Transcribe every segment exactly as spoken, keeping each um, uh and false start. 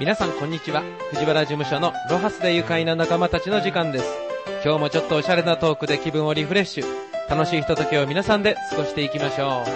皆さんこんにちは。藤原事務所のロハスで愉快な仲間たちの時間です。今日もちょっとおしゃれなトークで気分をリフレッシュ、楽しいひとときを皆さんで過ごしていきましょう。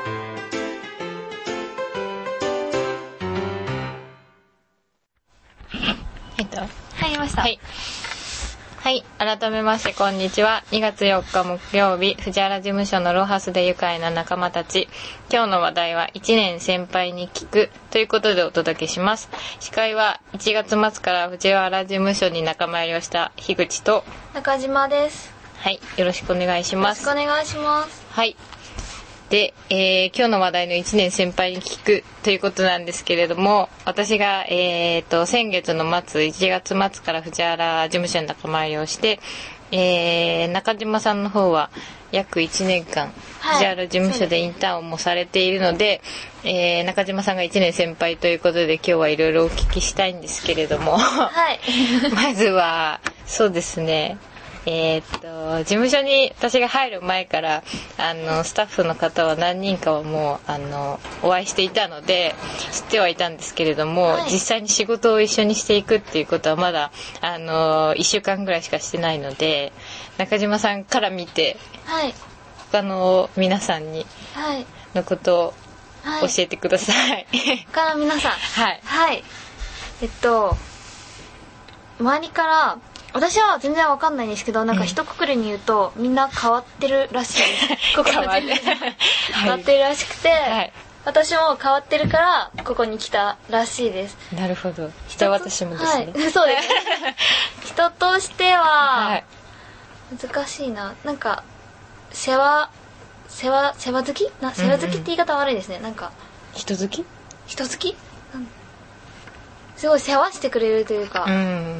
えっと入りました。はい、はい、改めましてこんにちは。にがつよっか木曜日、藤原事務所のロハスで愉快な仲間たち。今日の話題はいちねん先輩に聞くということでお届けします。司会はいちがつ末から藤原事務所に仲間入りをした樋口と中島です。 はい、よろしくお願いします。 よろしくお願いします。 はい。で、えー、今日の話題のいちねん先輩に聞くということなんですけれども、私が、えー、と先月の末いちがつ末から藤原事務所に仲間入りをして、えー、中島さんの方は約いちねんかん、はい、藤原事務所でインターンもされているので、えー、中島さんがいちねん先輩ということで今日はいろいろお聞きしたいんですけれども、はい、まずはそうですね、えー、っと事務所に私が入る前からあのスタッフの方は何人かはもうあのお会いしていたので知ってはいたんですけれども、はい、実際に仕事を一緒にしていくっていうことはまだあのいっしゅうかんぐらいしかしてないので、中島さんから見て、はい、他の皆さんにのことを教えてください。はい、 他の皆さん、 はい、 はい、えっと周りから私は全然わかんないんですけど、なんか一括りに言うと、うん、みんな変わってるらしいです。ここの変わってるらしくて、はい、私も変わってるからここに来たらしいです。 なるほど。人私もですね。 はい、そうですね。人としては難しいな。なんか世話世話世話好きな世話好きって言い方悪いですね。なんか人好き？ 人好き？すごい世話してくれるというか、うん、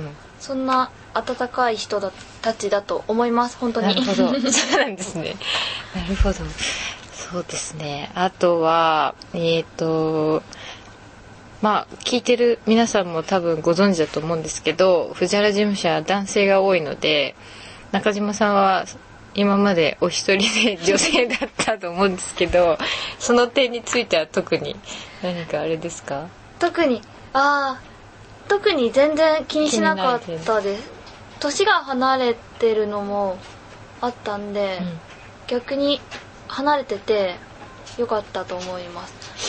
そんな温かい人だたちだと思います。本当に。 なるほど。そうなんですね。なるほど。そうですね。あとはえっとまあ聞いてる皆さんも多分ご存知だと思うんですけど、藤原事務所は男性が多いので、中島さんは今までお一人で女性だったと思うんですけど、その点については特に何かあれですか？ 特にああ特に全然気にしなかったです。年が離れてるのもあったんで、うん、逆に離れててよかったと思います。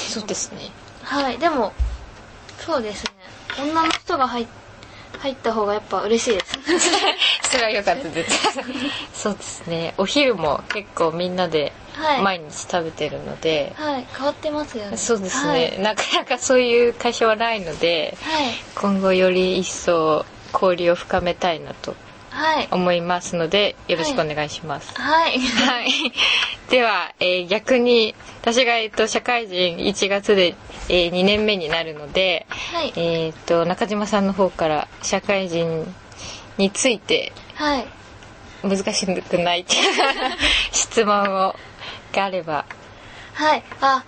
そうですね。 はい、でもそうですね、女の人が入っ入った方がやっぱ嬉しいです。 それは良かったです。そうですね。お昼も結構みんなで毎日食べてるので、 はい、はい、変わってますよね。 そうですね、はい、なかなかそういう会社はないので、はい、今後より一層交流を深めたいなと思いますので、よろしくお願いします。 はい、 はい、では、えー、逆に私が、えー、と社会人いちがつで、えー、にねんめになるので、はい、えー、と中島さんの方から社会人について、はい、難しくないって質問をがあれば。 はい、あ、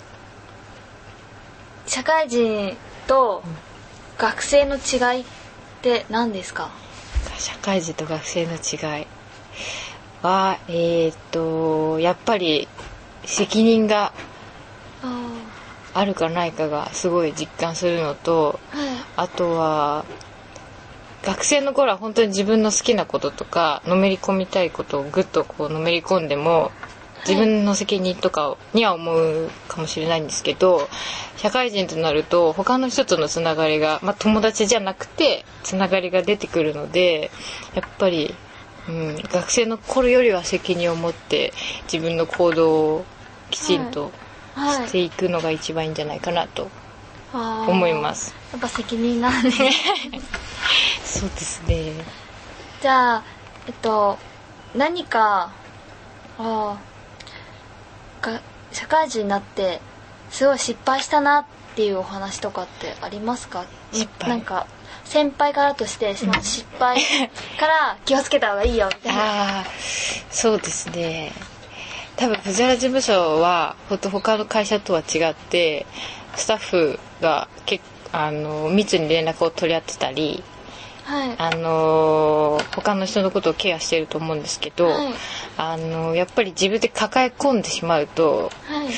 社会人と学生の違いって何ですか？ 社会人と学生の違いは、えー、とやっぱり責任があるかないかがすごい実感するのと、はい、あとは学生の頃は本当に自分の好きなこととかのめり込みたいことをぐっとこうのめり込んでも自分の責任とかには思うかもしれないんですけど、社会人となると他の人とのつながりが、まあ、友達じゃなくてつながりが出てくるので、やっぱり、うん、学生の頃よりは責任を持って自分の行動をきちんとしていくのが一番いいんじゃないかなと思います。 やっぱ責任なんでそうですね。 じゃあえっと何かあが社会人になってすごい失敗したなっていうお話とかってありますか？ 失敗なんか先輩からとしてその失敗から気をつけた方がいいよみたいな。 あ、そうですね。多分藤原事務所は他の会社とは違ってスタッフが結あの密に連絡を取り合ってたり、はい、あの他の人のことをケアしていると思うんですけど、はい、あのやっぱり自分で抱え込んでしまうと、はい、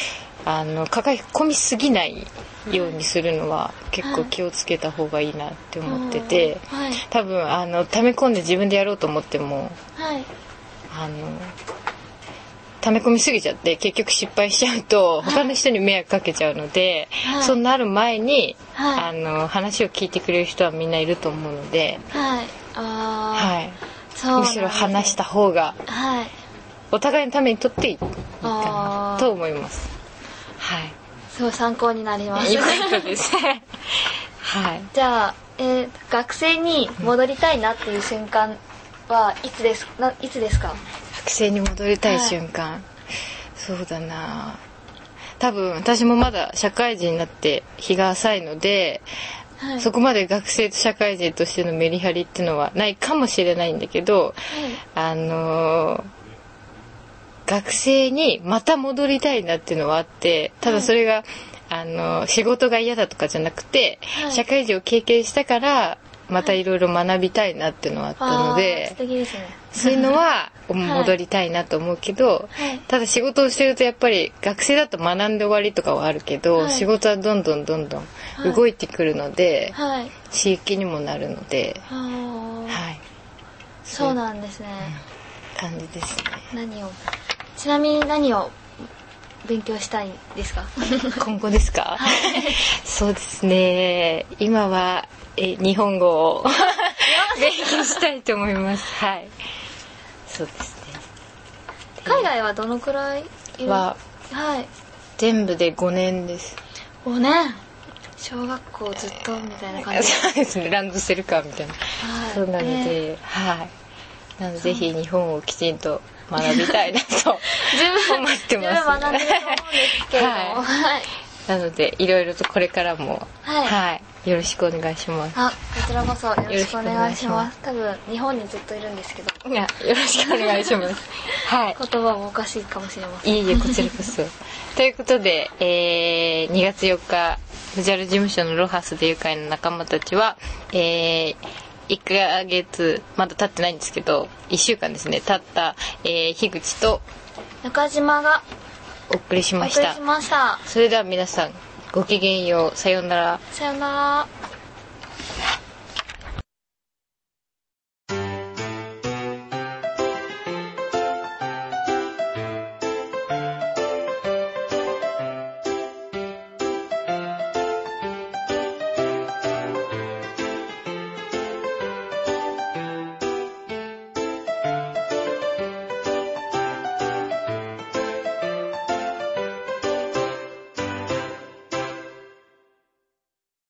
あの書き込みすぎないようにするのは結構気をつけた方がいいなって思ってて、 はい、 多分あの溜め込んで自分でやろうと思っても、 はい、 あの溜め込みすぎちゃって結局失敗しちゃうと他の人に迷惑かけちゃうので、はい、そうなる前に、はい、あの話を聞いてくれる人はみんないると思うので、 はい、あはい、 そうむしろ話した方が、 はい、 お互いのためにとっていいかなと思います。はい。 すごい参考になります。 いいことですね。はい。 じゃあ、えー、学生に戻りたいなっていう瞬間はいつですな、いつですか？ 学生に戻りたい瞬間、はい、そうだな。多分私もまだ社会人になって日が浅いので、はい、そこまで学生と社会人としてのメリハリっていうのはないかもしれないんだけど、はい、あのー、学生にまた戻りたいなっていうのはあって、ただそれが、はい、あの仕事が嫌だとかじゃなくて、はい、社会人を経験したからまたいろいろ学びたいなっていうのはあったので、はい、 素敵ですね。 そういうのは戻りたいなと思うけど、はい、ただ仕事をしてるとやっぱり学生だと学んで終わりとかはあるけど、はい、仕事はどんどんどんどん動いてくるので、はい、刺激にもなるので、はい、 そうなんですね、 うん、感じですね。 何をちなみに何を勉強したいですか？ 今後ですか？はい、そうですね。今はえ日本語を勉強したいと思います。はい。そうですね。 海外はどのくらいは、はい、全部でごねんです。 ごねん。小学校ずっとみたいな感じ。 そうですね。ランドセルカーみたいな。はい、そうなので、えー、はい。なのでぜひ日本をきちんと学びたいなと思ってます。 自分学んでると思うんですけれども、はい、 なのでいろいろとこれからも、はい、はい、よろしくお願いします。 あ、こちらこそよろしくお願いします。多分日本にずっといるんですけど、 いや、よろしくお願いします。はい。 言葉もおかしいかもしれません。 いいえ、こちらこそ。ということで、えー、にがつよっか藤原事務所のロハスで愉快な仲間たちは、えーいっかげつまだ経ってないんですけど、いっしゅうかんですね経った、えー、樋口と中島がお送りしました。 お送りしました。 それでは皆さんごきげんよう。さようなら。 さようなら。